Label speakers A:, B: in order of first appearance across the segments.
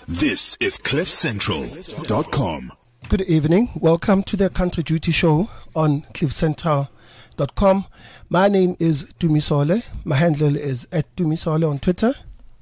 A: This is CliffCentral.com.
B: Good evening. Welcome to the Country Duty Show on CliffCentral.com. My name is Dumisole. My handle is @Dumisole on Twitter.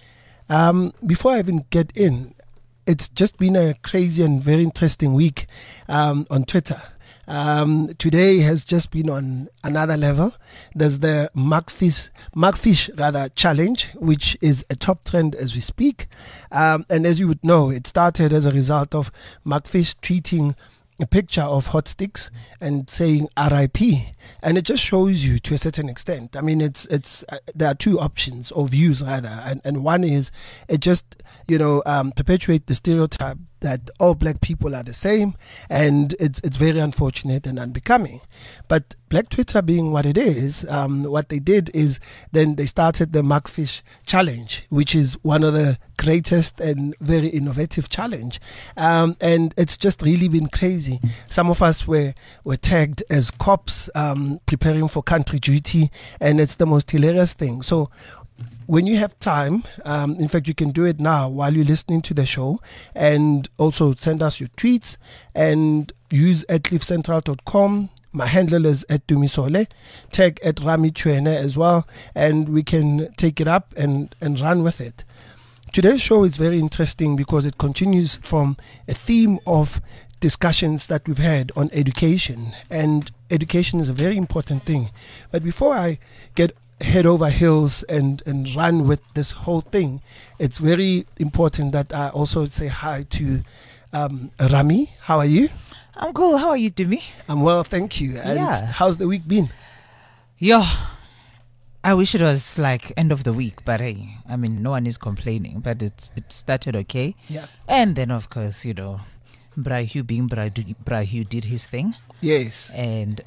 B: Before I even get in, it's just been a crazy and very interesting week on Twitter. Today has just been on another level. There's the Markfish challenge, which is a top trend as we speak. And as you would know, it started as a result of Markfish tweeting a picture of Hot Sticks and saying RIP, and it just shows you to a certain extent. I mean, it's there are two options or views rather, and one is it just perpetuate the stereotype that all black people are the same, and it's very unfortunate and unbecoming. But Black Twitter being what it is, what they did is then they started the Markfish challenge, which is one of the greatest and very innovative challenge, and it's just really been crazy. Some of us were tagged as cops preparing for country duty, and it's the most hilarious thing. So when you have time, in fact, you can do it now while you're listening to the show, and also send us your tweets and use @cliffcentral.com. My handle is @Dumisole. Tag @Rami Chwene as well, and we can take it up and run with it. Today's show is very interesting because it continues from a theme of discussions that we've had on education, and education is a very important thing. But before I get head over heels and run with this whole thing, it's very important that I also say hi to Rami. How are you?
C: I'm cool. How are you, Dumi?
B: I'm well, thank you. And how's the week been?
C: Yeah, I wish it was like end of the week, but hey, I mean, no one is complaining, but it started okay.
B: Yeah.
C: And then, of course, Brahu being Brahu did his thing.
B: Yes.
C: And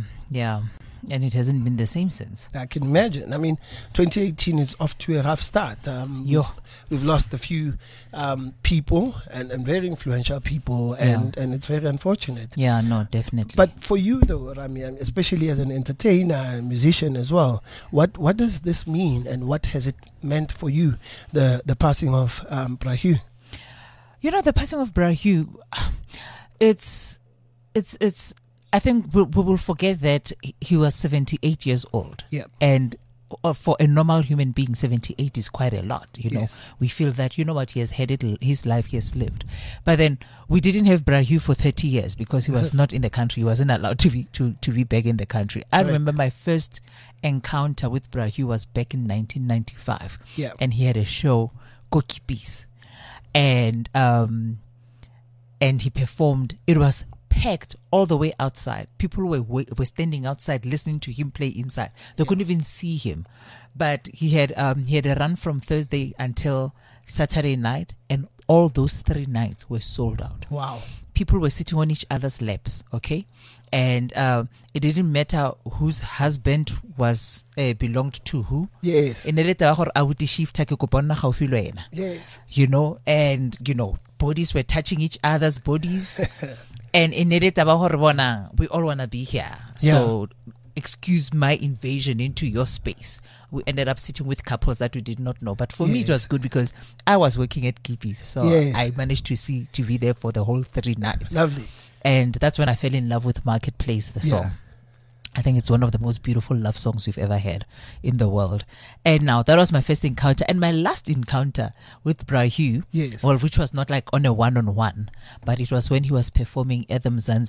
C: and it hasn't been the same since.
B: I can imagine. I mean, 2018 is off to a rough start. We've lost a few people and very influential people, and it's very unfortunate.
C: Yeah, no, definitely.
B: But for you, though, Rami, especially as an entertainer and musician as well, what does this mean, and what has it meant for you, the passing of Brahu?
C: The passing of Brahu, it's. I think we will forget that he was 78 years old.
B: Yeah.
C: And for a normal human being, 78 is quite a lot.
B: Yes.
C: We feel that, he has had it, his life he has lived. But then we didn't have Brahu for 30 years because he was not in the country. He wasn't allowed to be back in the country. I remember my first encounter with Brahu was back in 1995.
B: Yeah.
C: And he had a show, Koki Peace. And he performed. It was packed all the way outside. People were standing outside listening to him play inside. They couldn't even see him. But he had a run from Thursday until Saturday night, and all those 3 nights were sold out.
B: Wow.
C: People were sitting on each other's laps, okay? And it didn't matter whose husband was belonged to who.
B: Yes. Yes.
C: Bodies were touching each other's bodies. And we all want to be here. So excuse my invasion into your space. We ended up sitting with couples that we did not know. But for me, it was good because I was working at Kippies. So I managed to be there for the whole 3 nights.
B: Lovely.
C: And that's when I fell in love with Marketplace, the song. I think it's one of the most beautiful love songs we've ever had in the world. And now that was my first encounter. And my last encounter with Brahu, which was not like on a one-on-one, but it was when he was performing at the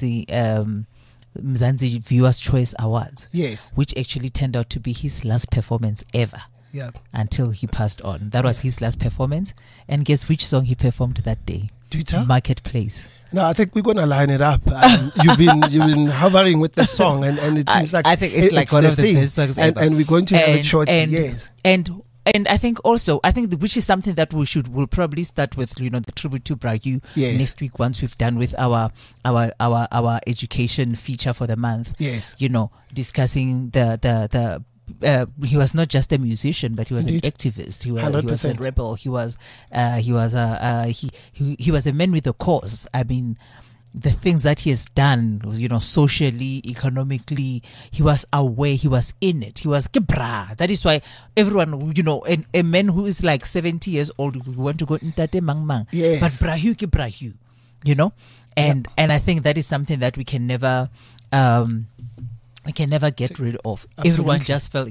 C: Mzansi Viewers' Choice Awards, which actually turned out to be his last performance ever.
B: Yeah.
C: Until he passed on. That was his last performance. And guess which song he performed that day?
B: Twitter?
C: Marketplace.
B: No, I think we're going to line it up. You've been hovering with the song, and it seems like
C: I think it's like one of the best songs ever.
B: And we're going to have it short.
C: And I think also, which is something that we'll probably start with, the tribute to Brahu next week once we've done with our education feature for the month.
B: Yes.
C: Discussing the he was not just a musician, but he was an activist. He was a rebel. He was a man with a cause. I mean, the things that he has done, socially, economically. He was aware, he was in it. He was kibra. That is why everyone, a man who is like 70 years old, we want to go Ntate Mang Mang.
B: Yes.
C: But brahu ki brahu, and I think that is something that we can never get rid of.
B: Absolutely.
C: Everyone just felt,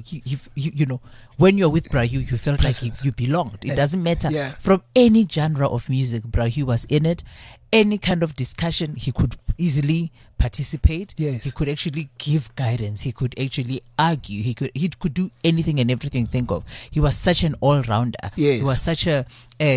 C: when you're with Brahu, you felt like you belonged. It doesn't matter.
B: Yeah.
C: From any genre of music, Brahu was in it. Any kind of discussion, he could easily participate.
B: Yes.
C: He could actually give guidance. He could actually argue. He could do anything and everything think of. He was such an all-rounder.
B: Yes.
C: He was such a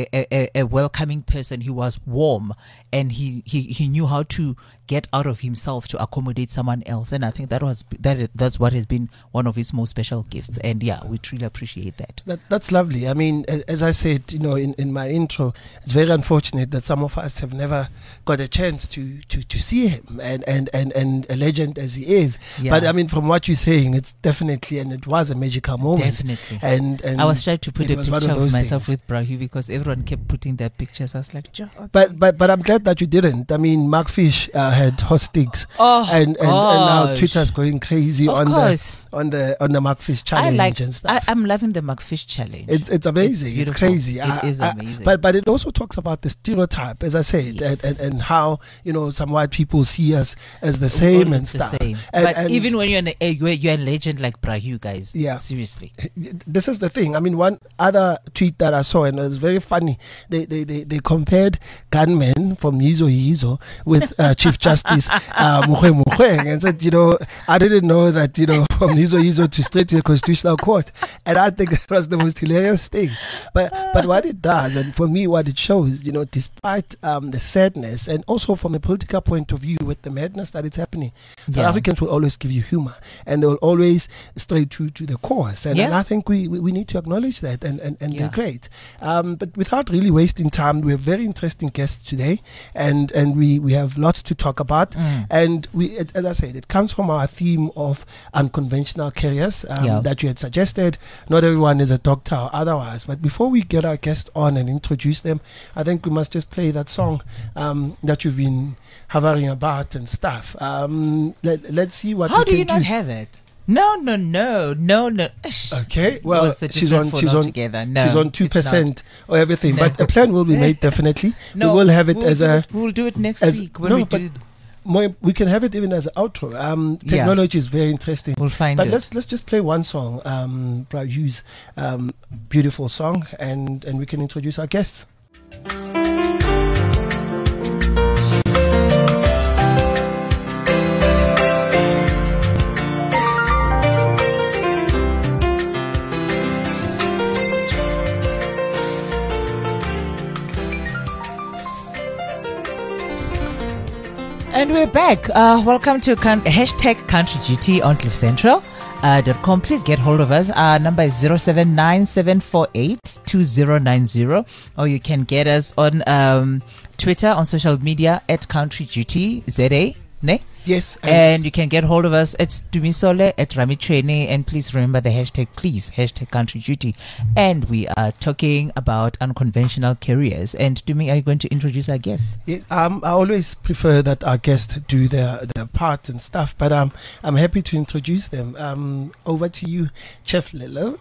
C: welcoming person. He was warm, and he knew how to get out of himself to accommodate someone else. And I think that's what has been one of his most special gifts. And yeah, we truly appreciate that.
B: That's lovely. I mean, as I said, in my intro, it's very unfortunate that some of us have never got a chance to see him, and a legend as he is.
C: Yeah.
B: But I mean, from what you're saying, it's definitely, and it was a magical moment.
C: Definitely.
B: And
C: I was trying to put
B: it
C: a
B: was one
C: picture of
B: those
C: myself
B: things.
C: with Brahu because everyone kept putting their pictures. I was like,
B: But I'm glad that you didn't. I mean, Mark Fish had hostigs,
C: Oh,
B: and now
C: gosh.
B: Twitter's going crazy
C: Of
B: on
C: course.
B: the Mark Fish challenge and stuff.
C: I'm loving the McFish challenge.
B: It's amazing. It's
C: beautiful.
B: crazy.
C: It is amazing.
B: But it also talks about the stereotype, as I said,
C: Yes.
B: and how some white people see us as the same
C: All
B: and
C: the
B: stuff.
C: same.
B: And,
C: But
B: and
C: even when you're a legend like Brahu, guys.
B: Yeah.
C: Seriously.
B: this is the thing. I mean, one other tweet that I saw, and it was very funny. They compared gunmen from Yizo with Chief Justice Mogoeng Mogoeng, and said, I didn't know that from Yizo to straight to the Constitutional Court, and I think that was the most hilarious thing. But what it does, and for me, what it shows, despite the sadness, and also from a political point of view, with the madness that is happening, South
C: Yeah.
B: Africans will always give you humor, and they will always stray true to the course, and
C: Yeah.
B: I think we need to acknowledge that, and
C: Yeah.
B: they're great. But without really wasting time, we have very interesting guests today, and we have lots to talk about. And as I said, it comes from our theme of unconventional careers
C: Yeah.
B: that you had suggested. Not everyone is a doctor or otherwise. But before we get our guest on and introduce them, I think we must just play that song that you've been hovering about and stuff. Let's see what
C: How
B: we
C: do
B: can
C: you not have it? No.
B: Okay, well,
C: it's a
B: she's
C: different
B: on
C: phone altogether. No,
B: she's on
C: it's
B: 2% or everything,
C: No.
B: but a plan will be made definitely.
C: No,
B: we will have it as
C: We'll do it next
B: as-
C: week when
B: no,
C: we
B: but
C: do.
B: we can have it even as an outro. Technology is very interesting.
C: We'll find
B: But
C: it.
B: let's just play one song, Brahu's beautiful song, and we can introduce our guests.
C: And we're back. Welcome to hashtag Country Duty on CliffCentral.com. Please get hold of us. Our number is 0797482090, or you can get us on Twitter, on social media at Country Duty ZA. Ne?
B: Yes,
C: And you can get hold of us at Dumisole, at Rami Trainee, and please remember the hashtag, please, hashtag Country Duty. And we are talking about unconventional careers. And Dumi, are you going to introduce our guests?
B: yes, I always prefer that our guests do their part and stuff, but I'm happy to introduce them. Over to you, Chef Lelo.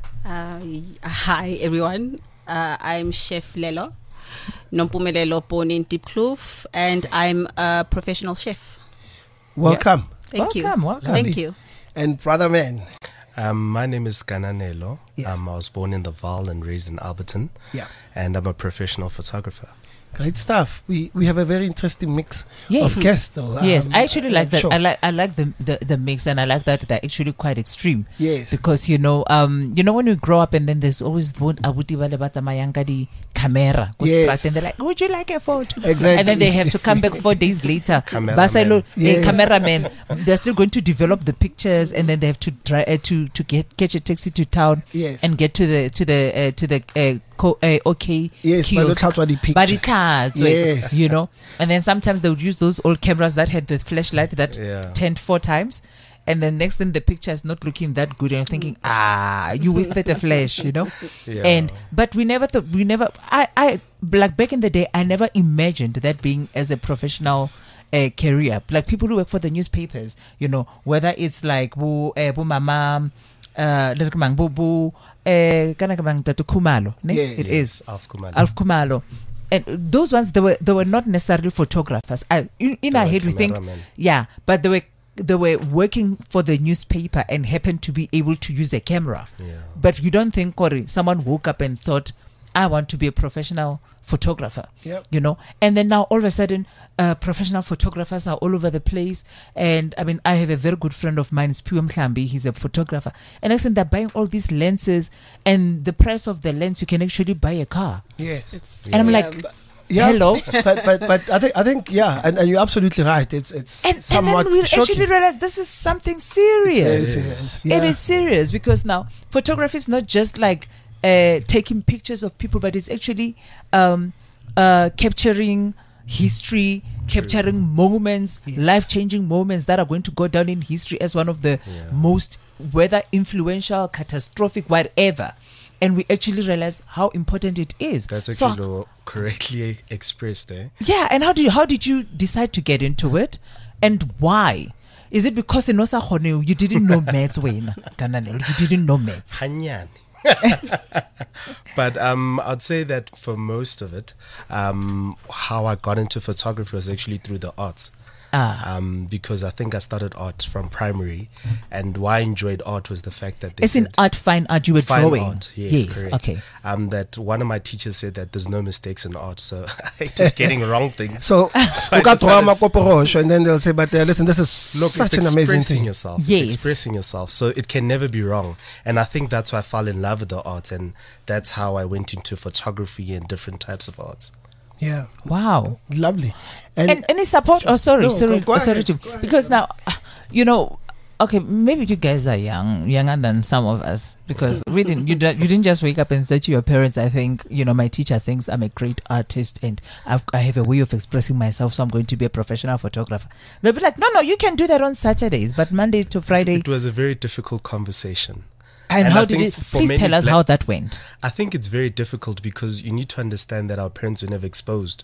D: Hi everyone, I'm Chef Lelo Nompumelelo, born in Diepkloof, and I'm a professional chef.
B: Welcome.
D: Thank you.
C: Welcome.
D: Thank you.
B: And Brother Man.
E: My name is Gananelo.
B: Yes.
E: I was born in the Vaal and raised in Alberton.
B: Yeah.
E: And I'm a professional photographer.
B: Great stuff. We have a very interesting mix
C: Yes.
B: of guests, though.
C: Yes, I actually like that.
B: Sure.
C: I like the mix, and I like that they're actually quite extreme.
B: Yes.
C: Because when you grow up, and then there's always mayangadi camera.
B: Yes.
C: And they're like, would you like a photo?
B: Exactly.
C: And then they have to come back 4 days later.
E: Cameraman.
C: Basalo,
B: Yes.
C: cameraman. They're still going to develop the pictures, and then they have to catch a taxi to town.
B: Yes.
C: And get to the okay.
B: Yes, but
C: kiosk.
B: look how the picture.
C: But it has,
B: Yes.
C: and then sometimes they would use those old cameras that had the flashlight that
E: Yeah.
C: turned 4 times, and then next thing the picture is not looking that good, and you're thinking, you wasted a flash, you know.
E: Yeah.
C: But we never thought, I like back in the day, I never imagined that being as a professional career. Like people who work for the newspapers, you know, whether it's like bu mama bu Khumalo,
B: Yes.
C: it is
E: Alf Khumalo.
C: Alf Khumalo. And those ones, they were not necessarily photographers. In our
E: were
C: head we think,
E: cameramen.
C: but they were working for the newspaper and happened to be able to use a camera.
E: Yeah.
C: But you don't think, Corey, someone woke up and thought, I want to be a professional photographer.
B: Yep.
C: You know, and then now all of a sudden, professional photographers are all over the place. And I mean, I have a very good friend of mine, Spiwe Mhlambi. He's a photographer, and I said they're buying all these lenses, and the price of the lens you can actually buy a car.
B: Yes.
C: And I'm like,
B: Yeah,
C: hello.
B: but I think yeah, and you're absolutely right. It's
C: And
B: somewhat
C: then we
B: shocking.
C: actually realized this is something
B: It's very
C: serious.
B: serious.
C: It is serious because now photography is not just like taking pictures of people, but it's actually capturing history, capturing moments, life-changing moments that are going to go down in history as one of the most, whether influential, catastrophic, whatever. And we actually realize how important it is.
E: That's
C: So-
E: actually correctly expressed, eh?
C: yeah, and how did you decide to get into it, and why? Is it because in Osahone you didn't know maths, Wayne Gananelo? You didn't know maths.
E: Hanyani. But I'd say that for most of it, how I got into photography was actually through the arts. Because I think I started art from primary, and why I enjoyed art was the fact that they
C: It's in
E: said
C: art, fine art. You were
E: fine
C: drawing.
E: art. Yes, correct.
C: Okay.
E: That one of my teachers said that there's no mistakes in art, so I hated getting wrong things.
B: So
E: I
B: you got
E: decided-
B: Makoporosho, and then they'll say, but listen, this is
E: Look,
B: such
E: it's
B: an amazing
E: expressing
B: thing.
E: yourself.
C: Yes.
E: It's expressing yourself, so it can never be wrong. And I think that's why I fell in love with the arts, and that's how I went into photography and different types of arts.
B: Yeah,
C: Wow.
B: lovely.
C: And any support? Oh, sorry,
B: No,
C: sorry,
B: go
C: sorry.
B: ahead,
C: To,
B: go ahead,
C: because now, you know, okay, maybe you guys are younger than some of us, because you didn't just wake up and say to your parents, I think, you know, my teacher thinks I'm a great artist and I have a way of expressing myself, so I'm going to be a professional photographer. They'll be like, no, you can do that on Saturdays, but Monday to Friday.
E: It was a very difficult conversation.
C: And
E: and
C: how
E: I
C: did
E: think
C: it?
E: for
C: Please
E: many
C: tell us
E: black-
C: how that went.
E: I think it's very difficult because you need to understand that our parents were never exposed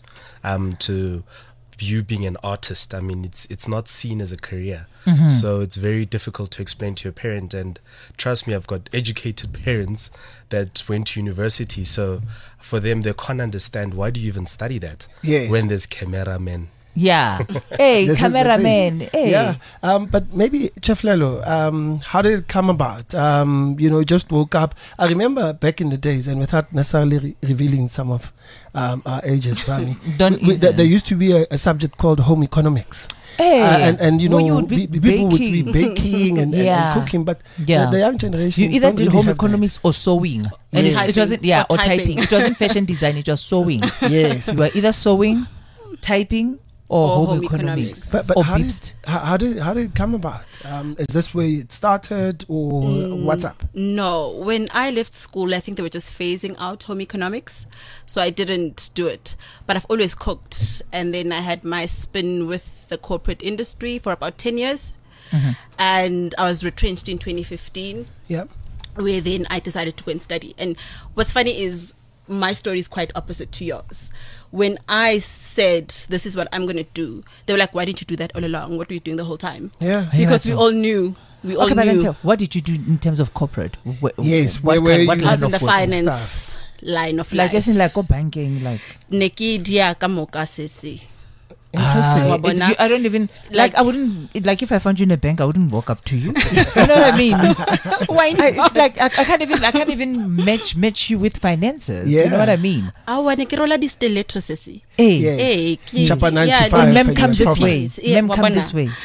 E: to you being an artist. I mean, it's not seen as a career. So it's very difficult to explain to your parent. And trust me, I've got educated parents that went to university. So for them, they can't understand, why do you even study that
B: Yes.
E: when there's cameramen?
C: Yeah. Hey,
B: This is the
C: cameraman.
B: thing.
C: Hey.
B: Yeah. But maybe Chef Lelo, how did it come about? You know, just woke up. I remember back in the days, and without necessarily revealing some of our ages, Rami,
C: Don't even.
B: there used to be a subject called home economics.
C: Hey.
B: And you know,
C: when you would be
B: people would be
C: baking.
B: baking and cooking, but
C: Yeah.
B: the young generation
C: You either did home economics or sewing. And
B: Yes.
C: it wasn't,
D: Typing.
C: or
D: Or
C: typing.
D: typing.
C: It wasn't fashion design, it was sewing.
B: Yes.
C: You were either sewing, typing, or home economics.
B: But
C: or
B: how
C: BIPST.
B: did it come about? Is this where it started, or what's up?
D: No, when I left school, I think they were just phasing out home economics, so I didn't do it. But I've always cooked, and then I had my spin with the corporate industry for about 10 years, and I was retrenched in 2015,
B: Yeah.
D: where then I decided to go and study. And what's funny is my story is quite opposite to yours. When I said, this is what I'm going to do, they were like, why didn't you do that all along? What were you doing the whole time?
B: Yeah.
D: Because
C: Yeah,
D: we all knew. We all
C: Okay, but then
D: knew.
C: tell, what did you do in terms of corporate?
B: Yes,
C: what
B: where
C: kind, what
B: you-
D: I
C: kind
D: was in
C: of
D: the
C: work?
D: finance
B: stuff.
D: line of
C: Like,
D: life.
C: as in like banking, like.
D: Neki dia ka moka sesi.
B: Interesting.
C: I don't even like. I wouldn't like if I found you in a bank. I wouldn't walk up to you. You know what I mean?
D: Why
C: It's like I can't even match you with finances. You know
B: Yeah.
C: what I mean?
D: Awa ne ke rola di stiletto sesi.
C: Hey,
B: Yes.
D: Eh, ke-
B: Chapa
D: yeah,
B: 95
C: oh, ma'am,
B: and
C: come
B: your
C: this
B: profile.
C: way.
D: Yeah,
C: Ma'am, come
D: wabona.
C: this way.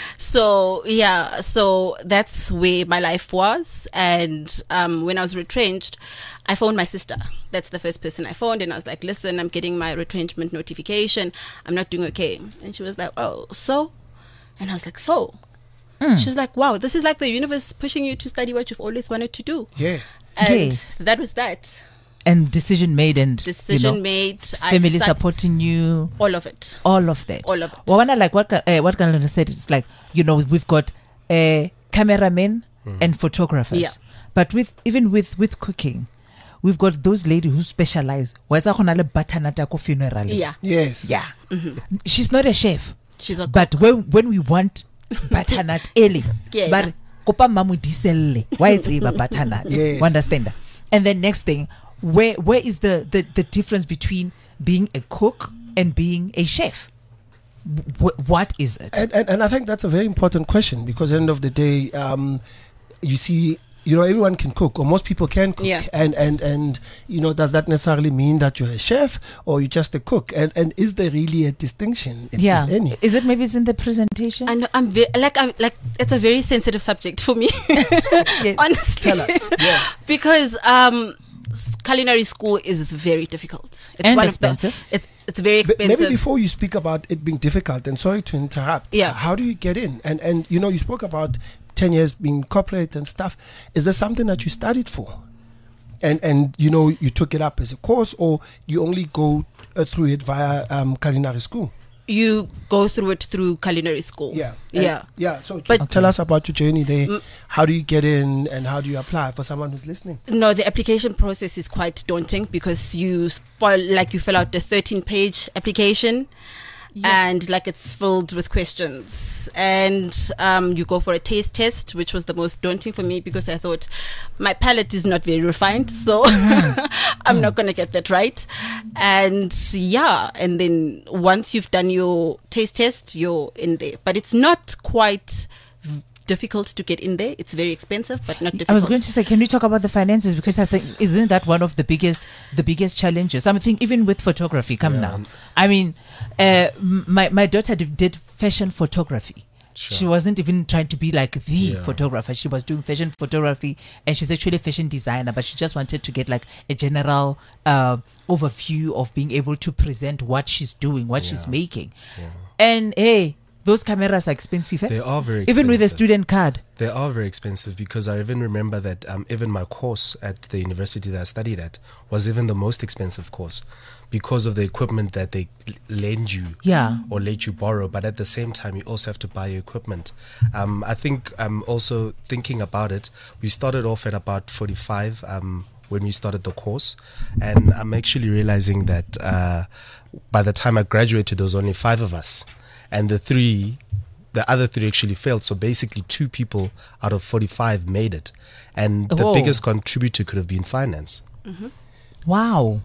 D: So that's where my life was. And when I was retrenched, I phoned my sister. That's the first person I phoned, and I was like, listen, I'm getting my retrenchment notification. I'm not doing okay. And she was like, oh, so? And I was like, so? She was like, wow, this is like the universe pushing you to study what you've always wanted to do.
B: Yes.
D: And
C: Yes.
D: that was that.
C: And decision made, and
D: Decision
C: you know,
D: made. I
C: family
D: sat-
C: supporting you.
D: All of it.
C: All of that.
D: All of it.
C: Well, when I like what Kalana said, it's like, you know, we've got cameramen and photographers.
D: Yeah.
C: But even with cooking, we've got those ladies who specialize. Funeral.
D: Yeah.
B: Yes.
C: Yeah. She's not a chef.
D: She's a
C: But when we want butternut early,
D: Yeah.
C: but kopa mamu diselle. Why it's a butternut?
B: Yes.
C: You understand that? And then next thing, where is the difference between being a cook and being a chef? What is it?
B: And I think that's a very important question, because at the end of the day, you see, everyone can cook, or most people can cook.
D: Yeah.
B: And does that necessarily mean that you're a chef or you're just a cook? And is there really a distinction, if any?
C: Is it maybe it's in the presentation?
D: And I'm it's a very sensitive subject for me.
C: Yes.
D: Honestly.
B: Tell us. Yeah.
D: Because culinary school is very difficult. It's
C: And
D: one
C: expensive.
D: Of the, it's very expensive.
B: Maybe before you speak about it being difficult, and sorry to interrupt,
D: Yeah.
B: how do you get in? And you spoke about 10 years being corporate and stuff. Is there something that you studied for? And you took it up as a course, or you only go through it via culinary school?
D: You go through it through culinary school.
B: Yeah.
D: Yeah.
B: Yeah. So
D: But-
B: tell us about your journey there. How do you get in, and how do you apply for someone who's listening?
D: No, the application process is quite daunting, because you fill out the 13-page application, and it's filled with questions, and you go for a taste test, which was the most daunting for me, because I thought my palate is not very refined, so I'm not going to get that right. And and then once you've done your taste test, you're in there. But it's not quite difficult to get in there. It's very expensive, but not difficult.
C: I was going to say, can we talk about the finances? Because I think, isn't that one of the biggest challenges? I think even with photography, now. I mean, my daughter did fashion photography.
E: Sure.
C: She wasn't even trying to be like the photographer. She was doing fashion photography, and she's actually a fashion designer, but she just wanted to get a general overview of being able to present what she's doing, what she's making. And hey, those cameras are expensive.
E: They are very expensive.
C: Even with a student card.
E: They are very expensive, because I even remember that even my course at the university that I studied at was even the most expensive course, because of the equipment that they lend you or let you borrow. But at the same time, you also have to buy your equipment. I think also thinking about it, we started off at about 45 when we started the course, and I'm actually realizing that by the time I graduated, there was only 5 of us, and the other 3 actually failed. So basically 2 people out of 45 made it, and the biggest contributor could have been finance.
C: Wow.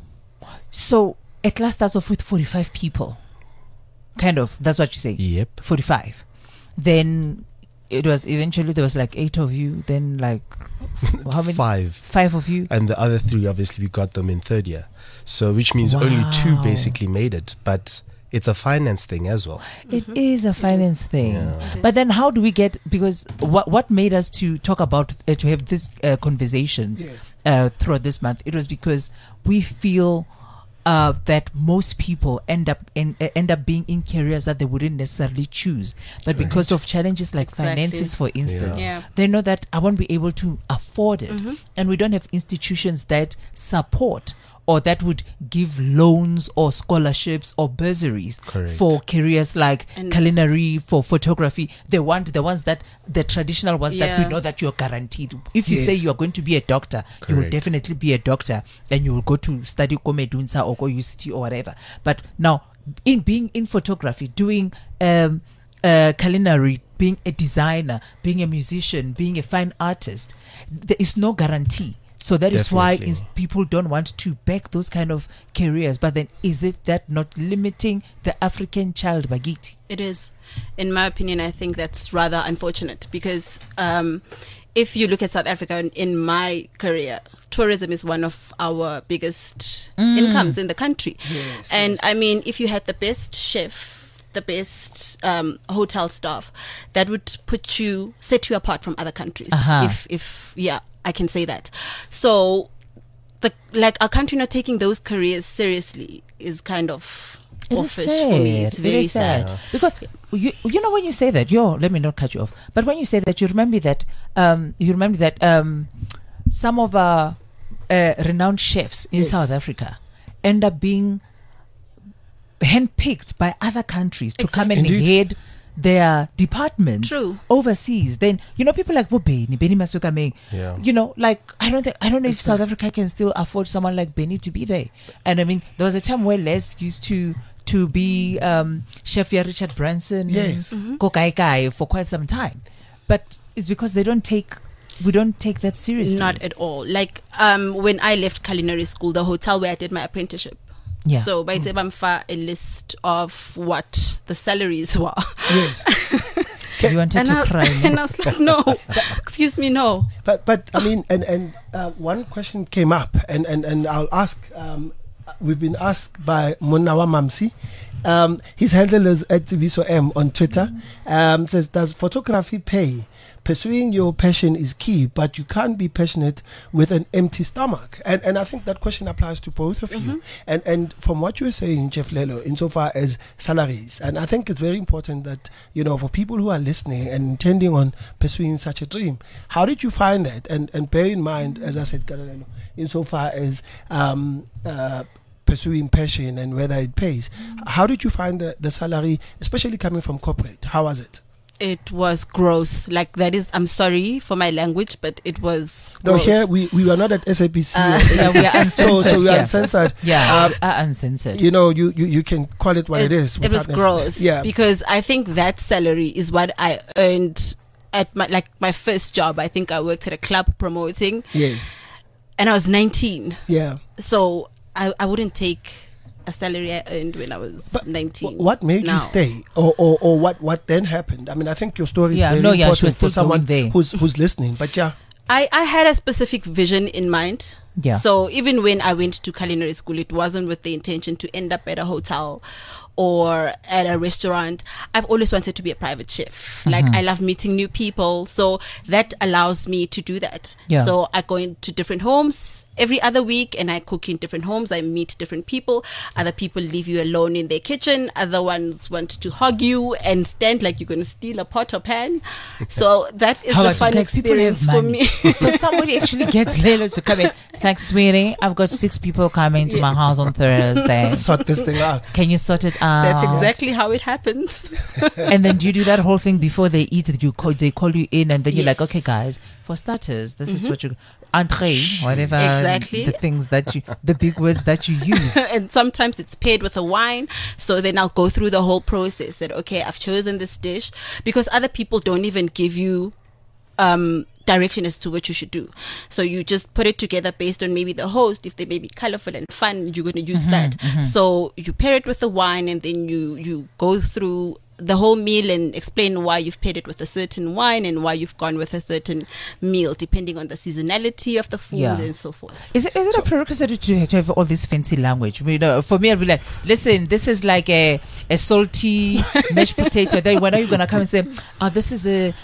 C: So a class starts off with 45 people. Kind of. That's what you say.
E: Yep.
C: 45. Then it was eventually there was 8 of you. Then how many?
E: 5.
C: 5 of you.
E: And the other 3, obviously, we got them in 3rd year. So which means only 2 basically made it. But it's a finance thing as well.
C: It is a finance thing. But then how do we get, because what made us to talk about, to have these conversations throughout this month, it was because we feel that most people end up being in careers that they wouldn't necessarily choose, but because of challenges like finances, for instance, they know that I won't be able to afford it, and we don't have institutions that support or that would give loans or scholarships or bursaries for careers like culinary, for photography. They want the ones that, the traditional ones that we know that you're guaranteed. If you say you are going to be a doctor, you will definitely be a doctor, and you will go to study Komedunsa or go UCT or whatever. But now, in being in photography, doing culinary, being a designer, being a musician, being a fine artist, there is no guarantee. So that is why people don't want to back those kind of careers. But then, is it that not limiting the African child, Bagiti?
D: It is. In my opinion, I think that's rather unfortunate, because if you look at South Africa, in my career, tourism is one of our biggest incomes in the country. And I mean, if you had the best chef, the best hotel staff, that would set you apart from other countries. If I can say that. So, our country not taking those careers seriously is kind of offish for me. It's very sad.
C: Because you know, when you say that, let me not cut you off. But when you say that, you remember that some of our renowned chefs in South Africa end up being handpicked by other countries to come and head their departments
D: True.
C: overseas, then people like Benny Masukameng.
E: Yeah.
C: Like I don't know if South Africa can still afford someone like Benny to be there. And I mean, there was a time where Les used to be chef Richard Branson,
B: Yes.
C: Ko Kai Kai for quite some time, but it's because we don't take that seriously.
D: Not at all. Like when I left culinary school, the hotel where I did my apprenticeship.
C: Yeah.
D: So by Tebamfa, a list of what the salaries were.
B: Yes.
C: You wanted to cry.
D: And I was like, no, excuse me, no.
B: But I mean, and one question came up, and I'll ask. We've been asked by Munawa Mamsi. His handle is @Tsibiso on Twitter. Says, does photography pay? Pursuing your passion is key, but you can't be passionate with an empty stomach. And I think that question applies to both of you. And from what you were saying, Jeff Lelo, insofar as salaries, and I think it's very important that, for people who are listening and intending on pursuing such a dream, how did you find that? And bear in mind, as I said, Karolelo, insofar as pursuing passion and whether it pays, how did you find the salary, especially coming from corporate? How was it?
D: It was gross. Like that is, I'm sorry for my language, but it was
B: No,
D: gross.
B: here we were not at SABC.
C: Yeah, we are uncensored.
B: so we are
C: yeah.
B: uncensored.
C: Yeah, uncensored.
B: You can call it what it is.
D: It was
B: without
D: gross.
B: Yeah.
D: Because I think that salary is what I earned at my first job. I think I worked at a club promoting,
B: Yes.
D: and I was 19.
B: Yeah.
D: So I wouldn't take a salary I earned when I was 19.
B: What made
D: now.
B: you stay, or what then happened? I mean, I think your story is very
C: she
B: important
C: was still
B: for someone
C: going there.
B: who's listening. But yeah,
D: I had a specific vision in mind.
C: Yeah.
D: So even when I went to culinary school, it wasn't with the intention to end up at a hotel or at a restaurant. I've always wanted to be a private chef. Like I love meeting new people. So that allows me to do that.
C: Yeah.
D: So I go into different homes every other week and I cook in different homes. I meet different people. Other people leave you alone in their kitchen. Other ones want to hug you and stand like you're going to steal a pot or pan. So that is the fun experience for me.
C: So somebody actually gets Lelo to come in. It's like, sweetie, I've got 6 people coming to my house on Thursday.
B: sort this thing out.
C: Can you sort it out?
D: That's exactly how it happens.
C: And then do you do that whole thing before they eat? They call you in, and then you're like,
D: Yes.
C: okay, guys, for starters, this is what you entree, whatever.
D: Exactly.
C: The things the big words that you use.
D: And sometimes it's paired with a wine. So then I'll go through the whole process that, okay, I've chosen this dish, because other people don't even give you direction as to what you should do. So you just put it together based on maybe the host. If they may be colorful and fun, you're going to use that. So you pair it with the wine, and then you go through the whole meal and explain why you've paired it with a certain wine and why you've gone with a certain meal, depending on the seasonality of the food
C: Yeah.
D: and so forth.
C: Is it a prerequisite to have all this fancy language? For me, I'd be like, listen, this is like a salty mashed potato. Then when are you gonna come and say, oh, this is a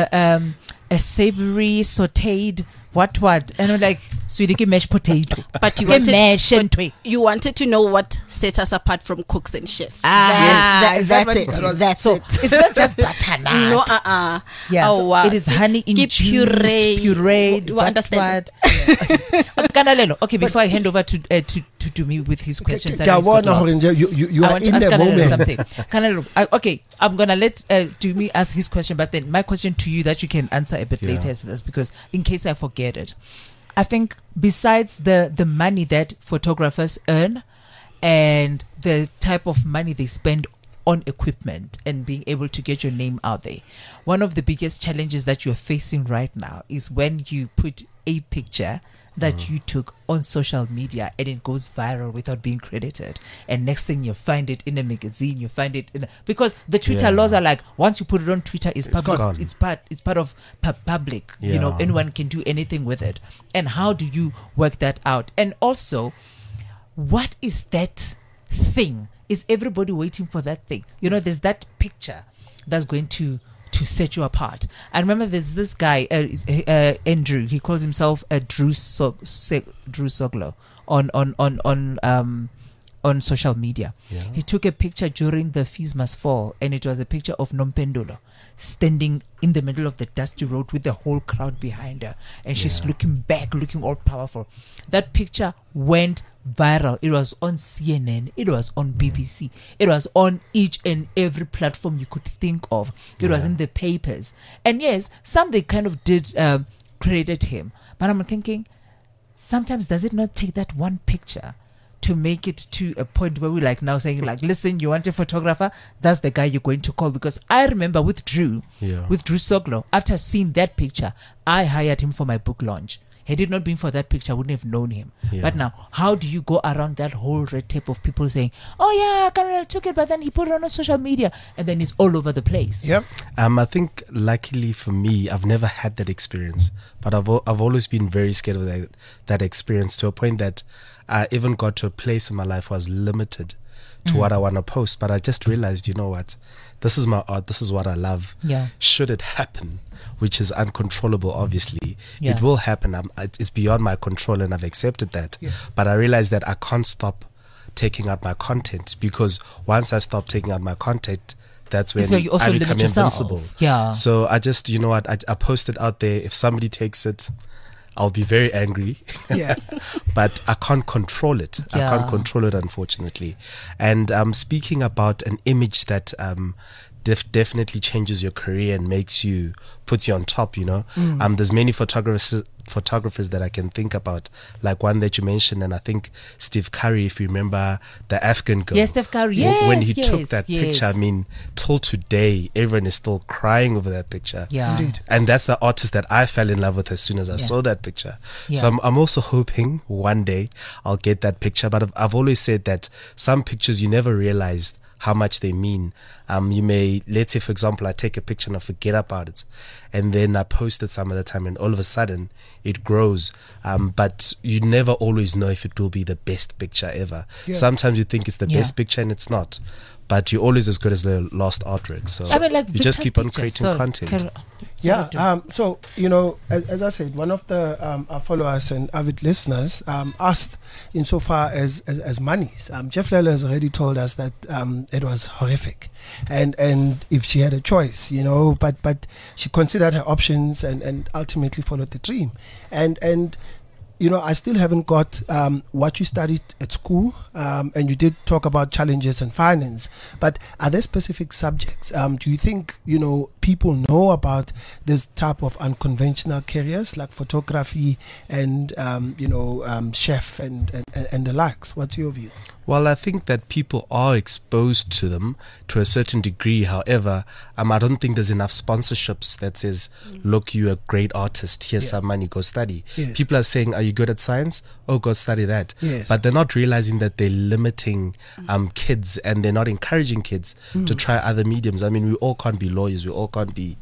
C: savory sautéed what? And I'm like, sweetie, give mashed potato.
D: But you
C: Give
D: wanted,
C: mash and
D: but you wanted to know what set us apart from cooks and chefs.
C: Yes.
D: That's it. That's
C: so
D: it.
C: it's not just butternut.
D: No,
C: Yeah,
D: Oh,
C: so
D: wow.
C: it is honey infused, pureed.
D: You understand?
C: Okay, before I hand over to me with his questions, I
B: Yeah,
C: know he's got
B: Warner,
C: lots.
B: you
C: I
B: are
C: want to
B: in
C: ask
B: the
C: Kanalelo
B: moment.
C: something. Kanalelo, okay, I'm gonna let Dumi ask his question, but then my question to you that you can answer a bit later is this, because in case I forget it, I think besides the money that photographers earn and the type of money they spend on equipment and being able to get your name out there, one of the biggest challenges that you're facing right now is when you put a picture that you took on social media and it goes viral without being credited, and next thing you find it in a magazine, you find it in because the Twitter laws are like, once you put it on Twitter, it's public,
E: gone.
C: it's part of public.
E: Yeah.
C: Anyone can do anything with it. And how do you work that out? And also, what is that thing? Is everybody waiting for that thing? There's that picture that's going to set you apart. I remember there's this guy, Andrew. He calls himself Drew Soglo on on social media.
E: Yeah.
C: He took a picture during the Fees Must Fall, and it was a picture of Nompendulo standing in the middle of the dusty road with the whole crowd behind her, and she's
E: Yeah.
C: looking back, looking all powerful. That picture went viral. It was on CNN, it was on BBC, it was on each and every platform you could think of. It was
E: Yeah.
C: in the papers. And yes, some they kind of did credit him, but I'm thinking, sometimes does it not take that one picture to make it to a point where we're like now saying like, listen, you want a photographer, that's the guy you're going to call? Because I remember with Drew Soglo, after seeing that picture, I hired him for my book launch. Had it not been for that picture, I wouldn't have known him.
E: Yeah.
C: But now, how do you go around that whole red tape of people saying, oh yeah, Karel took it, but then he put it on social media, and then it's all over the place?
B: Yep.
E: I think luckily for me, I've never had that experience, but I've always been very scared of that experience, to a point that I even got to a place in my life where I was limited to what I want to post. But I just realized, you know what, this is my art, this is what I love.
C: Yeah.
E: Should it happen, which is uncontrollable, obviously,
C: Yeah.
E: it will happen. It's beyond my control, and I've accepted that.
B: Yeah.
E: But I realized that I can't stop taking out my content, because once I stop taking out my content, that's when
C: So you also
E: I become
C: limit yourself.
E: invincible.
C: Yeah.
E: So I just, you know what, I post it out there. If somebody takes it, I'll be very angry.
B: Yeah.
E: But I can't control it. I
C: Yeah.
E: can't control it, unfortunately. And speaking about an image that definitely changes your career and puts you on top, you know. There's many photographers that I can think about, like one that you mentioned, and I think Steve Curry, if you remember the Afghan girl.
C: Yes, Steve Curry. Yes,
E: when he
C: yes,
E: took that
C: yes.
E: picture, I mean, till today, everyone is still crying over that picture.
C: Yeah.
B: Indeed.
E: And that's the artist that I fell in love with as soon as I
C: Yeah.
E: saw that picture.
C: Yeah.
E: So I'm also hoping one day I'll get that picture. But I've always said that some pictures you never realized how much they mean. You may, let's say, for example, I take a picture and I forget about it, and then I post it some other time, and all of a sudden it grows. But you never always know if it will be the best picture ever.
B: Yeah.
E: Sometimes you think it's the
C: Yeah.
E: best picture and it's not. But you're always as good as the lost artwork. So
C: I mean, like
E: you just
C: Victor's
E: keep on
C: picture.
E: creating
C: So,
E: content.
C: Carol-
B: Yeah.
C: sorry,
B: So, you know, as I said, one of the our followers and avid listeners asked insofar as monies. Jeff Lelo has already told us that it was horrific, and if she had a choice, you know, but she considered her options and ultimately followed the dream, and. You know, I still haven't got what you studied at school, and you did talk about challenges and finance, but are there specific subjects? Do you think, you know, people know about this type of unconventional careers like photography and, chef and the likes? What's your view?
E: Well, I think that people are exposed to them to a certain degree. However, I don't think there's enough sponsorships that says, look, you're a great artist. Here's some money, go study.
B: Yes.
E: People are saying, are you good at science? Oh, go study that.
B: Yes.
E: But they're not realizing that they're limiting kids, and they're not encouraging kids to try other mediums. I mean, we all can't be lawyers. We all can't be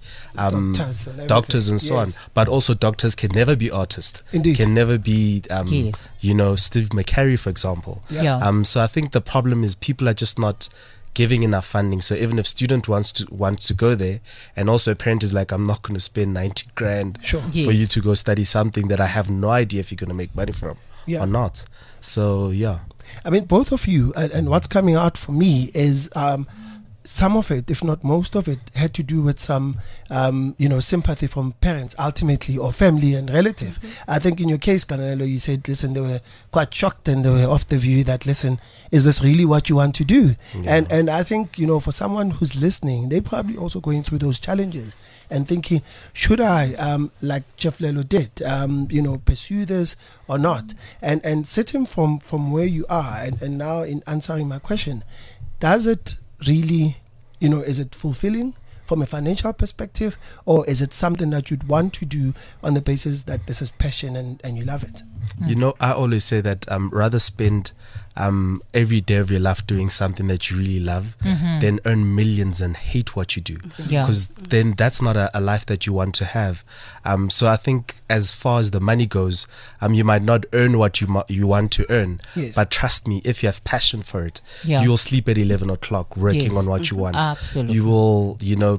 E: doctors and so on.
B: Yes.
E: But also doctors can never be artists.
B: Indeed.
E: Can never be,
C: Yes.
E: Steve McCurry, for example.
C: Yeah.
E: So I think the problem is people are just not giving enough funding. So even if student wants to go there, and also a parent is like, I'm not going to spend 90 grand
B: Sure.
C: Yes.
E: for you to go study something that I have no idea if you're going to make money from
B: Yeah.
E: or not. So yeah.
B: I mean, both of you, and what's coming out for me is some of it, if not most of it, had to do with some, sympathy from parents, ultimately, or family and relative. I think in your case, Kanelo, you said, listen, they were quite shocked and they were of the view that, listen, is this really what you want to do?
E: Yeah.
B: And I think, you know, for someone who's listening, they're probably also going through those challenges and thinking, should I, like Jeff Lelo did, pursue this or not? And sitting from where you are, and now in answering my question, does it really, is it fulfilling from a financial perspective, or is it something that you'd want to do on the basis that this is passion and you love it?
E: You know, I always say that rather spend every day of your life doing something that you really love than earn millions and hate what you do.
C: Yeah.
E: Because then that's not a life that you want to have. So I think as far as the money goes, you might not earn what you want to earn.
B: Yes.
E: But trust me, if you have passion for it,
C: Yeah.
E: you will sleep at 11 o'clock working
C: Yes.
E: on what you want.
C: Absolutely.
E: You will,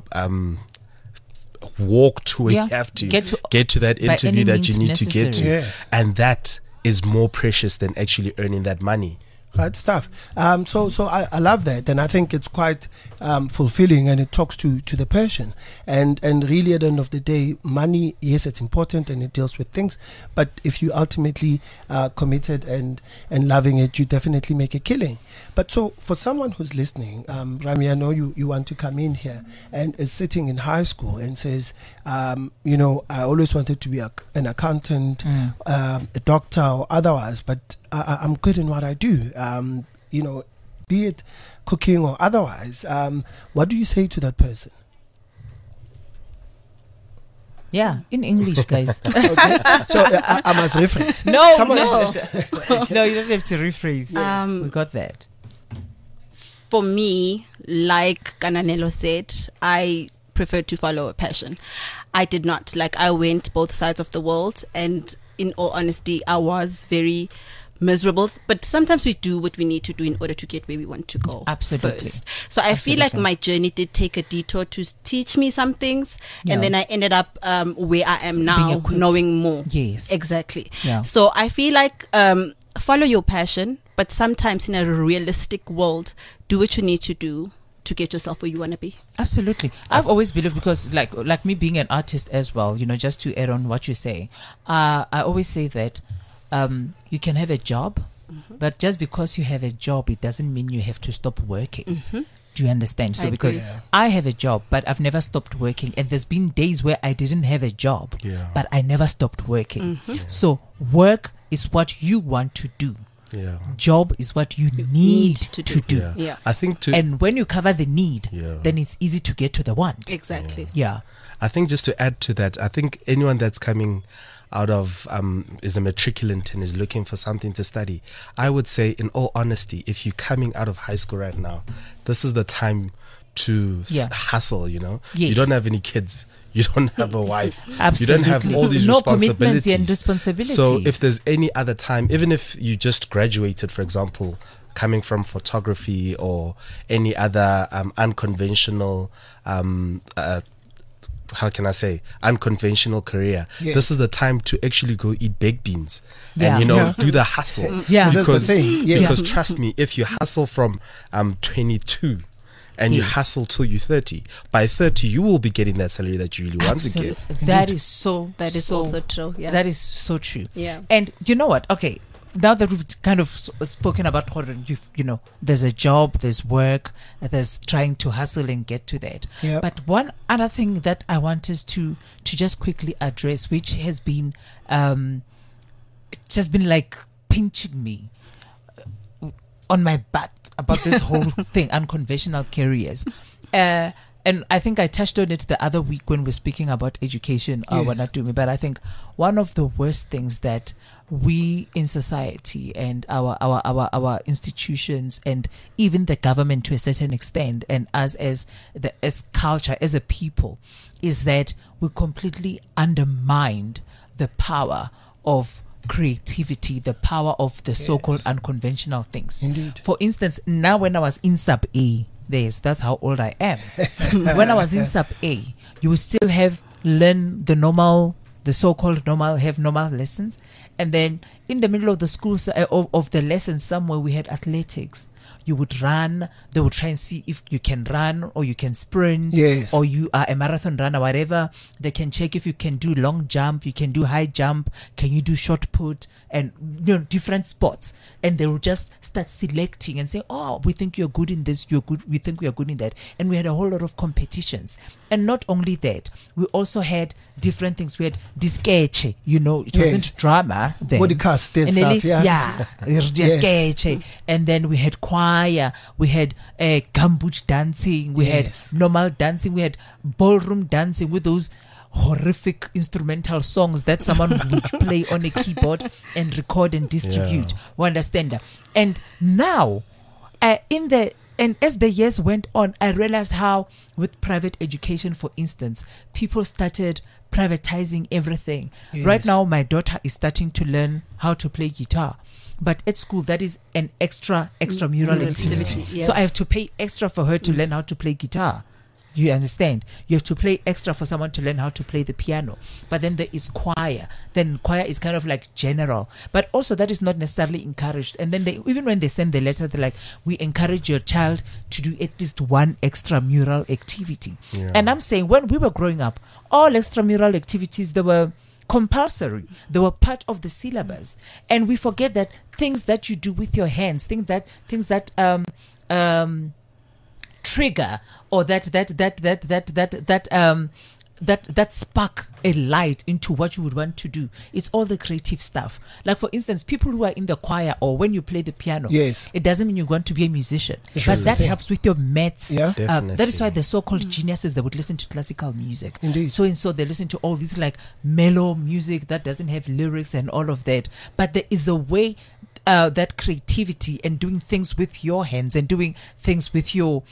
E: walk to where
C: Yeah.
E: you have to
C: Get
E: to that
C: by
E: interview
C: any
E: that you
C: means
E: need to get to.
C: necessary.
B: Yes.
E: And that is more precious than actually earning that money.
B: Right stuff. So I love that, and I think it's quite fulfilling, and it talks to the passion. And really, at the end of the day, money, yes, it's important, and it deals with things. But if you ultimately are committed and loving it, you definitely make a killing. But so for someone who's listening, Rami, I know you want to come in here and is sitting in high school and says, I always wanted to be an accountant, a doctor, or otherwise, but I'm good in what I do. Be it cooking or otherwise. What do you say to that person?
C: Yeah, in English, guys.
B: Okay. So I must rephrase.
C: No,
B: Someone-
C: no, you don't have to rephrase. We got that.
D: For me, like Kananelo said, I prefer to follow a passion. I did not. Like, I went both sides of the world, and in all honesty, I was very miserable. But sometimes we do what we need to do in order to get where we want to go.
C: Absolutely.
D: First. So I feel like my journey did take a detour to teach me some things, and then I ended up where I am now,
C: equipped.
D: knowing more.
C: Yes.
D: Exactly.
C: Yeah.
D: So I feel like follow your passion, but sometimes in a realistic world, do what you need to do to get yourself where you want to be.
C: Absolutely. I've always believed, because like me being an artist as well, just to add on what you're saying, I always say that you can have a job, but just because you have a job, it doesn't mean you have to stop working. Do you understand? So
D: I
C: because
D: agree.
C: I have a job, but I've never stopped working, and there's been days where I didn't have a job, but I never stopped working. So work is what you want to do.
E: Yeah.
C: Job is what you need to do.
E: Yeah.
D: Yeah.
E: I think to
C: And when you cover the need,
E: Yeah.
C: then it's easy to get to the want.
D: Exactly.
C: Yeah.
E: I think just to add to that, I think anyone that's coming out of is a matriculant and is looking for something to study, I would say, in all honesty, if you're coming out of high school right now, this is the time to hustle. You
C: Yes.
E: don't have any kids. You don't have a wife.
C: Absolutely.
E: You don't have all these
C: No commitments
E: responsibilities.
C: and responsibilities.
E: So if there's any other time, even if you just graduated, for example, coming from photography or any other unconventional unconventional career.
B: Yes.
E: This is the time to actually go eat baked beans
C: Yeah.
E: and do the hustle.
C: Yeah.
B: That's the
E: Because,
B: thing. Yeah.
E: because trust me, if you hustle from 22 and you
C: Yes.
E: hustle till you're 30, by 30 you will be getting that salary that you really want to get.
C: Absolutely. That is so.
D: That is
C: so-
D: also true. Yeah.
C: That is so true.
D: Yeah.
C: And you know what? Okay. Now that we've kind of spoken about how there's a job, there's work, there's trying to hustle and get to that.
B: Yeah.
C: But one other thing that I want us to just quickly address, which has been just been like pinching me on my butt about this whole thing, unconventional careers. And I think I touched on it the other week when we were speaking about education.
B: Yes.
C: Not doing, but I think one of the worst things that we in society and our institutions and even the government to a certain extent, and us as culture, as a people, is that we completely undermined the power of creativity, the power of the so-called unconventional things.
B: Indeed.
C: For instance, now when I was in sub A, that's how old I am. When I was in sub A, you would still learn the so-called normal lessons, and then in the middle of the school of the lesson somewhere we had athletics. You would run. They would try and see if you can run or you can sprint,
B: Yes.
C: or you are a marathon runner, whatever. They can check if you can do long jump, you can do high jump, can you do shot put, and different sports. And they will just start selecting and say, oh, we think you're good in this, you're good, we think you're good in that. And we had a whole lot of competitions. And not only that, we also had different things. We had diskeche, it wasn't drama then.
B: Podcast and stuff, yeah.
C: Diskeche. And then we had choir, we had gumboot dancing, we
B: Yes.
C: had normal dancing, we had ballroom dancing with those horrific instrumental songs that someone would play on a keyboard and record and distribute. You understand that? And now, and as the years went on, I realized how with private education, for instance, people started privatizing everything.
B: Yes.
C: Right now, my daughter is starting to learn how to play guitar. But at school, that is an extramural activity.
D: Yeah.
C: So I have to pay extra for her to learn how to play guitar. You understand? You have to pay extra for someone to learn how to play the piano. But then there is choir. Then choir is kind of like general. But also that is not necessarily encouraged. And then even when they send the letter, they're like, we encourage your child to do at least one extramural activity.
E: Yeah.
C: And I'm saying when we were growing up, all extramural activities, they were compulsory. They were part of the syllabus. And we forget that things that you do with your hands, things that trigger or that spark a light into what you would want to do. It's all the creative stuff. Like for instance, people who are in the choir or when you play the piano,
B: Yes.
C: it doesn't mean you're going to be a musician,
B: Sure.
C: but that helps with your maths.
B: Yeah.
C: That is why the so-called geniuses, they would listen to classical music.
B: Indeed.
C: So and so they listen to all this like mellow music that doesn't have lyrics and all of that. But there is a way that creativity and doing things with your hands and doing things with your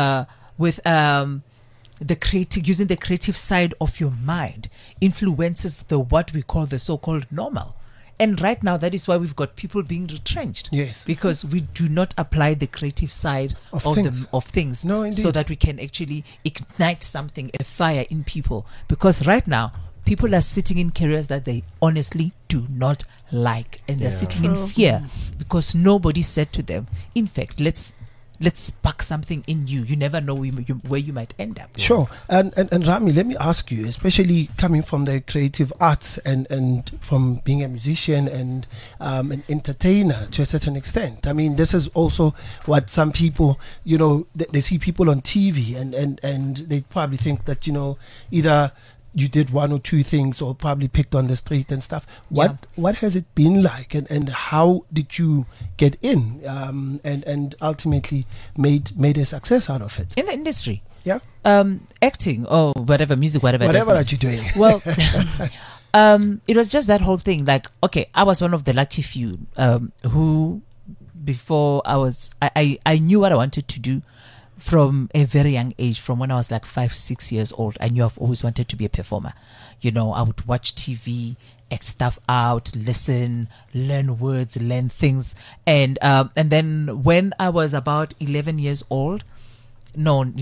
C: using the creative side of your mind influences the what we call the so-called normal. And right now, that is why we've got people being retrenched.
B: Yes.
C: Because we do not apply the creative side
B: Of
C: of
B: things.
C: things.
B: No, indeed.
C: So that we can actually ignite something, a fire in people. Because right now, people are sitting in careers that they honestly do not like. And they're sitting in fear because nobody said to them, in fact, let's spark something in you. You never know where you might end up.
B: Sure. And Rami, let me ask you, especially coming from the creative arts and from being a musician and an entertainer to a certain extent. I mean, this is also what some people, they see people on TV and they probably think that, either you did one or two things or probably picked on the street and stuff. What has it been like and how did you get in and ultimately made a success out of it?
C: In the industry.
B: Yeah.
C: Acting or whatever, music, whatever
B: that you're doing.
C: Well, it was just that whole thing. Like, okay, I was one of the lucky few who, before I knew what I wanted to do from a very young age. From when I was like 5-6 years old, I knew I've always wanted to be a performer. I would watch TV, act stuff out, listen, learn words, learn things. And then when I was about 11 years old, 10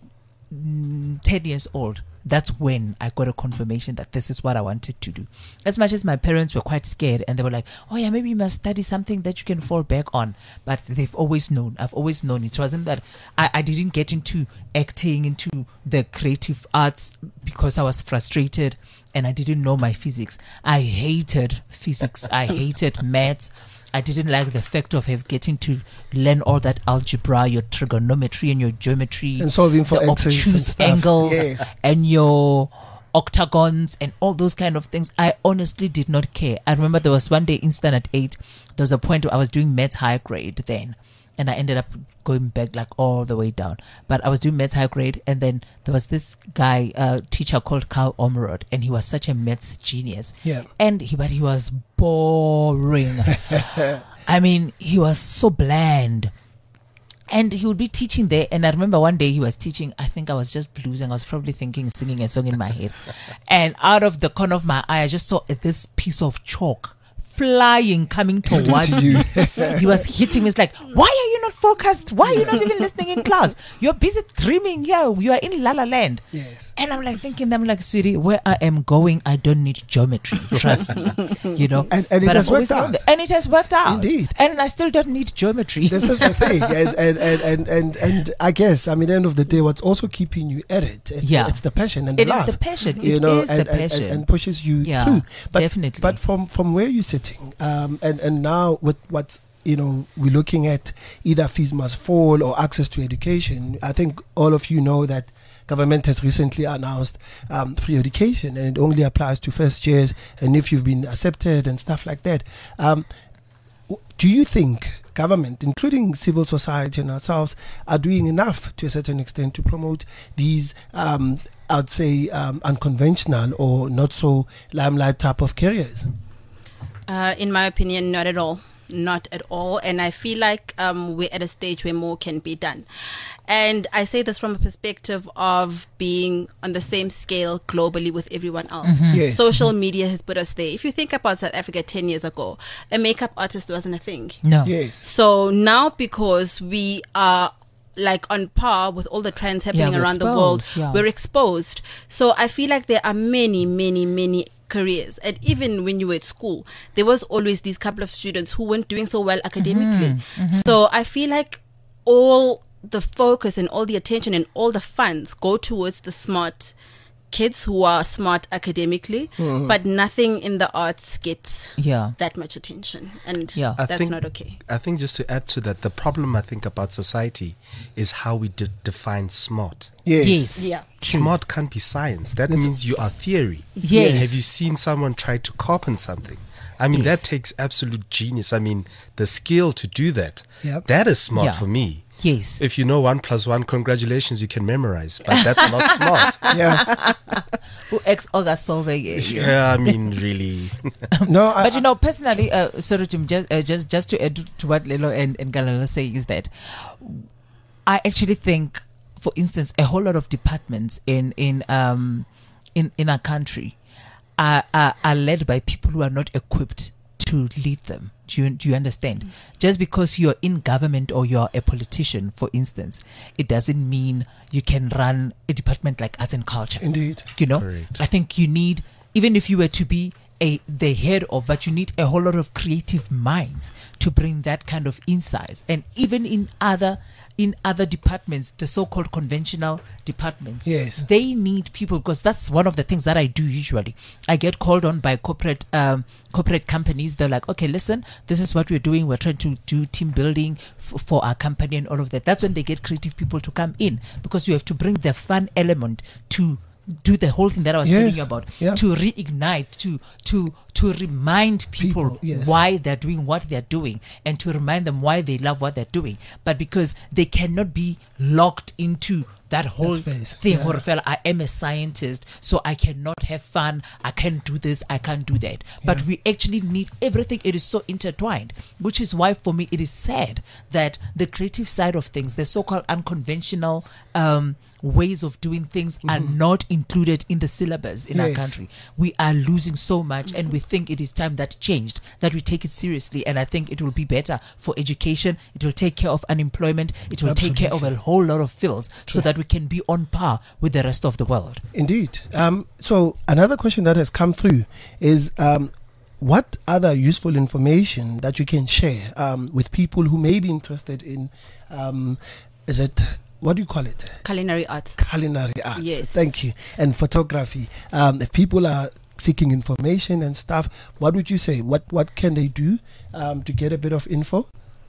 C: years old, that's when I got a confirmation that this is what I wanted to do. As much as my parents were quite scared and they were like, oh yeah, maybe you must study something that you can fall back on. But they've always known. I've always known. It wasn't that I didn't get into acting, into the creative arts because I was frustrated and I didn't know my physics. I hated physics. I hated maths. I didn't like the fact of getting to learn all that algebra, your trigonometry and your geometry,
B: and solving for
C: the
B: X's
C: obtuse
B: and
C: angles
B: yes.
C: and your octagons and all those kind of things. I honestly did not care. I remember there was one day in Standard 8, there was a point where I was doing maths high grade then, and I ended up going back like all the way down. But I was doing maths high grade, and then there was this guy, teacher called Carl Omrod, and he was such a maths genius.
B: Yeah.
C: And he was boring. I mean, he was so bland. And he would be teaching there. And I remember one day he was teaching, I think I was just bluesing. I was probably singing a song in my head. And out of the corner of my eye, I just saw this piece of chalk flying, coming towards
B: you.
C: He was hitting me. It's like, why are you not focused? Why are you not even listening in class? You're busy dreaming. Yeah, you are in La La Land.
B: Yes.
C: And I'm like thinking, sweetie, where I am going, I don't need geometry. Trust me.
B: And it has worked out.
C: And it has worked out.
B: Indeed.
C: And I still don't need geometry.
B: This is the thing. And I guess, at the end of the day, what's also keeping you at it, it's the passion and the love.
C: It is the passion. It is the passion.
B: And pushes you through. But,
C: definitely.
B: But from where you're sitting, and now with what we're looking at, either fees must fall or access to education. I think all of you know that government has recently announced free education, and it only applies to first years and if you've been accepted and stuff like that. Do you think government, including civil society and ourselves, are doing enough to a certain extent to promote these I'd say unconventional or not so limelight type of careers?
D: In my opinion, not at all. Not at all. And I feel like we're at a stage where more can be done. And I say this from a perspective of being on the same scale globally with everyone else.
C: Mm-hmm.
B: Yes.
D: Social media has put us there. If you think about South Africa 10 years ago, a makeup artist wasn't a thing.
C: No.
B: Yes.
D: So now, because we are like on par with all the trends happening
C: we're
D: around the world.
C: exposed, yeah.
D: We're exposed. So I feel like there are many careers. And even when you were at school, there was always these couple of students who weren't doing so well academically. So I feel like all the focus and all the attention and all the funds go towards the smart kids who are smart academically, but nothing in the arts gets that much attention, and that's not okay.
E: I think just to add to that, the problem I think about society is how we define smart.
B: Yes.
D: Yeah.
E: Smart can't be science. That means you are theory.
C: Yes.
E: Have you seen someone try to copy something? I mean, that takes absolute genius. I mean, the skill to do that, that is smart for me.
C: Yes.
E: If you know 1 + 1, congratulations, you can memorize. But that's not smart.
B: Yeah.
C: Who August solving it?
E: Yeah, I mean, really.
B: No,
C: But you know, personally, sorry, Jim, just to add to what Lelo and Galala say is that I actually think, for instance, a whole lot of departments in our country are led by people who are not equipped to lead them. Do you understand? Just because you're in government or you're a politician, for instance, it doesn't mean you can run a department like arts and culture.
B: Indeed.
C: You know,
E: Correct.
C: I think you need, even if you were to be the head of, but you need a whole lot of creative minds to bring that kind of insights. And even in other departments, the so-called conventional departments,
B: Yes.
C: they need people, because that's one of the things that I do usually. I get called on by corporate companies. They're like, okay, listen, this is what we're doing. We're trying to do team building for our company and all of that. That's when they get creative people to come in, because you have to bring the fun element to do the whole thing that I was telling you about, to reignite, to remind people why they're doing what they're doing, and to remind them why they love what they're doing. But because they cannot be locked into that whole thing, I am a scientist, so I cannot have fun, I can't do this, I can't do that. But we actually need everything. It is so intertwined, which is why for me it is sad that the creative side of things, the so-called unconventional ways of doing things, are not included in the syllabus in our country. We are losing so much, and we think it is time that changed, that we take it seriously. And I think it will be better for education. It will take care of unemployment. It will take care of a whole lot of fields, so that we can be on par with the rest of the world.
B: Indeed. So another question that has come through is, what other useful information that you can share with people who may be interested in, is it, what do you call it?
D: Culinary arts.
B: Culinary arts.
D: Yes.
B: Thank you. And photography. If people are seeking information and stuff, what would you say? What can they do to get a bit of info?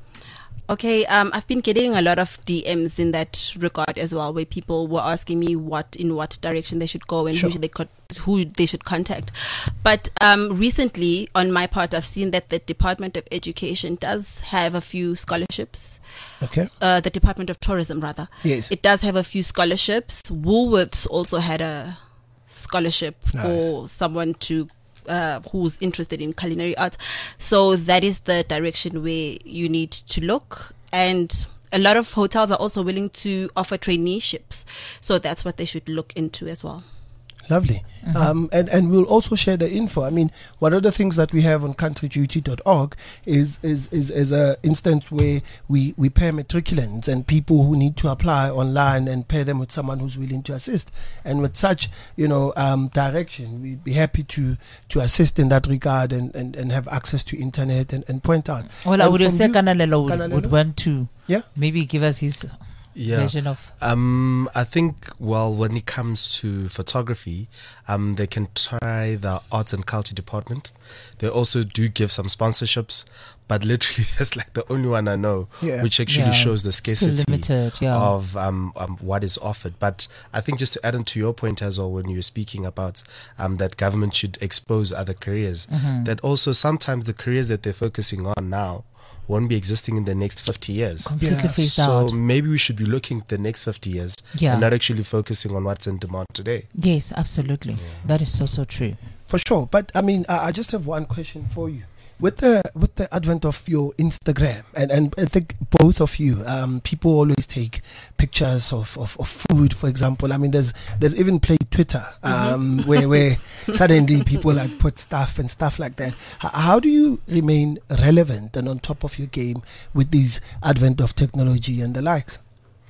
D: Okay, I've been getting a lot of DMs in that regard as well, where people were asking me in what direction they should go and who they should contact. But recently, on my part, I've seen that the Department of Education does have a few scholarships.
B: Okay.
D: The Department of Tourism, rather.
B: Yes.
D: It does have a few scholarships. Woolworths also had a scholarship for someone who's interested in culinary arts. So that is the direction where you need to look. And a lot of hotels are also willing to offer traineeships. So that's what they should look into as well.
B: Lovely. And we'll also share the info. I mean, one of the things that we have on countryduty.org is a instance where we pair matriculants and people who need to apply online, and pair them with someone who's willing to assist. And with such, direction, we'd be happy to assist in that regard and have access to internet and point out.
C: Well, I would say Kanalelo would want to maybe give us his version of.
E: I think, when it comes to photography, they can try the arts and culture department. They also do give some sponsorships, but literally that's like the only one I know which actually shows the scarcity of what is offered. But I think, just to add on to your point as well, when you were speaking about that government should expose other careers, that also sometimes the careers that they're focusing on now won't be existing in the next 50 years.
C: Completely phased out.
E: So maybe we should be looking at the next 50 years and not actually focusing on what's in demand today.
C: Yes, absolutely. That is so true.
B: For sure. But I mean, I just have one question for you. With the advent of your Instagram, and I think both of you, people always take pictures of food, for example. I mean, there's even played Twitter, where suddenly people like put stuff and stuff like that. How do you remain relevant and on top of your game with these advent of technology and the likes?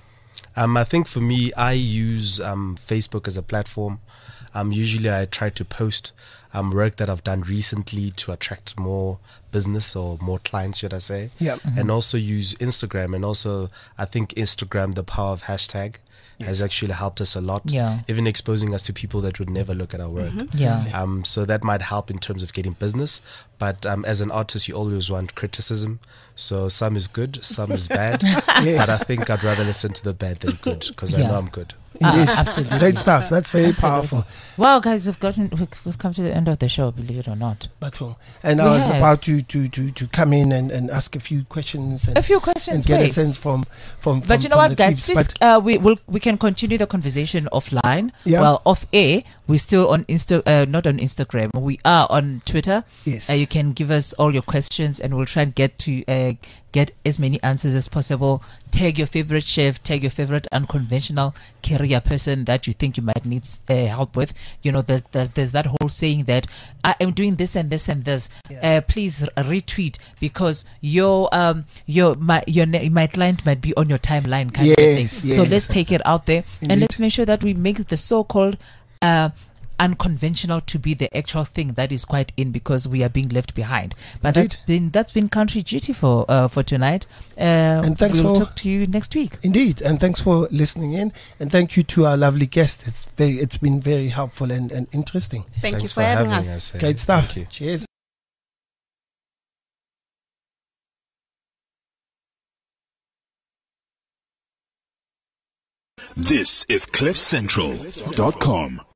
E: I think for me, I use Facebook as a platform. Usually I try to post work that I've done recently to attract more business or more clients, should I say.
B: Yeah.
E: And also use Instagram. And also, I think Instagram, the power of hashtag, has actually helped us a lot.
C: Yeah.
E: Even exposing us to people that would never look at our work.
C: Yeah.
E: So that might help in terms of getting business. But as an artist, you always want criticism. So some is good, some is bad. But I think I'd rather listen to the bad than good, because I
C: Yeah.
E: know I'm good.
B: Indeed.
C: Absolutely.
B: Great stuff. That's very powerful.
C: Well, guys, we've come to the end of the show, believe it or not.
B: But and I
C: We
B: was
C: have.
B: about to come in and ask a few questions and,
C: A few questions,
B: and get a
C: great.
B: sense from
C: But you know
B: from
C: what,
B: the
C: guys?
B: clips.
C: Please, we can continue the conversation offline.
B: Yeah.
C: Well, off air, we're still on not on Instagram. We are on Twitter.
B: Yes.
C: You can give us all your questions, and we'll try and get as many answers as possible. Tag your favorite chef. Tag your favorite unconventional career person that you think you might need help with. You know, there's that whole saying that I am doing this and this and this. Please retweet, because my client might be on your timeline, kind of thing.
B: Yes,
C: So
B: yes.
C: let's take it out there, and
B: Indeed.
C: let's make sure that we make the so-called unconventional to be the actual thing that is quite in, because we are being left behind. But
B: Indeed.
C: that's been country duty for tonight.
B: And thanks
C: we'll
B: for-
C: talk to you next week.
B: Indeed, and thanks for listening in, and thank you to our lovely guest. It's been very helpful and interesting.
D: Thank you
E: Thanks
D: for having us.
B: Great stuff.
E: Thank you.
B: Cheers.
A: This is CliffCentral.com.